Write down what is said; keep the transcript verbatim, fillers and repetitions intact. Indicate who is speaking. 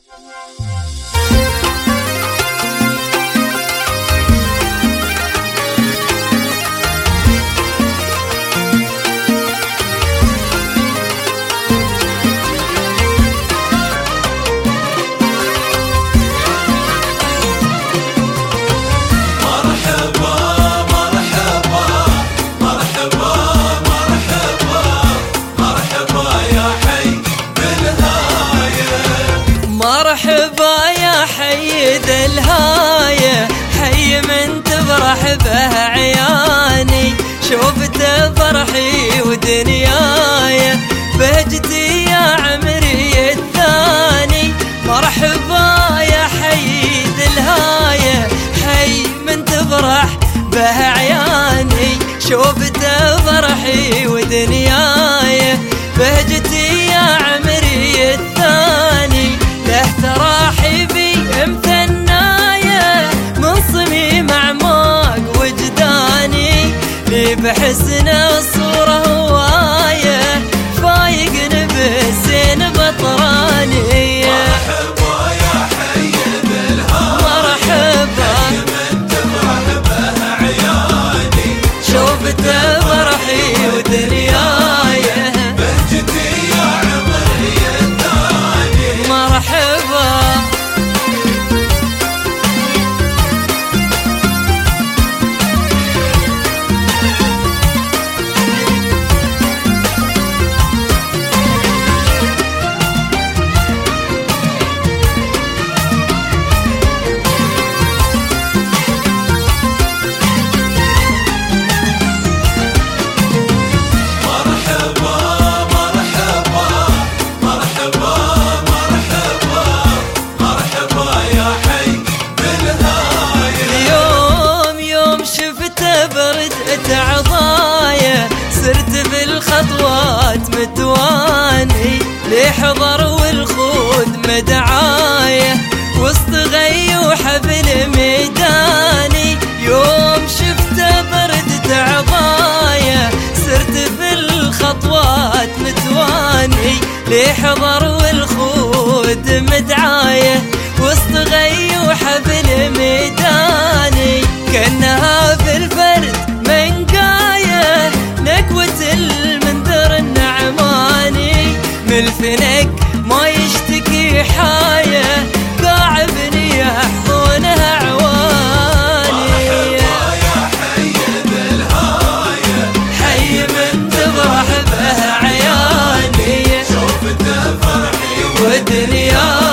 Speaker 1: مرحبا يا حي ذا الهاية، حي من تفرح به عياني، شوفت فرحي ودنياي، بهجتي يا عمري الثاني. مرحبا يا حي ذا الهاية، حي من تفرح به عياني، شوفت فرحي ودنياي، بهجتي يا عمري الثاني. له تراحبي مثناية من صميم أعماق وجداني، لي بحسن الصورة هواية، فايق نبسين بطراني.
Speaker 2: مرحبا يا حي ذا الهاية،
Speaker 1: مرحبا
Speaker 2: حي من تفرح به عياني،
Speaker 1: شوفت فرحي ودنياي،
Speaker 2: بهجتي يا عمري الثاني.
Speaker 1: مرحبا عضايا، سرت في الخطوات متواني، لحضر والخود مدعايا، وسط غي وحفل ميداني. يوم شفت برد عضايا، سرت في الخطوات متواني، لحضر والخود مدعايا، وسط غي وحفل ميداني. كأنها في الفرد منقاية، نكوة المنذر النعماني، من الفنك ما يشتكي حاية، قاع بني يحضنها عواني.
Speaker 2: مرحبا يا حي ذا الهاية،
Speaker 1: حي من تفرح به عياني،
Speaker 2: شوفت فرحي
Speaker 1: ودنياي.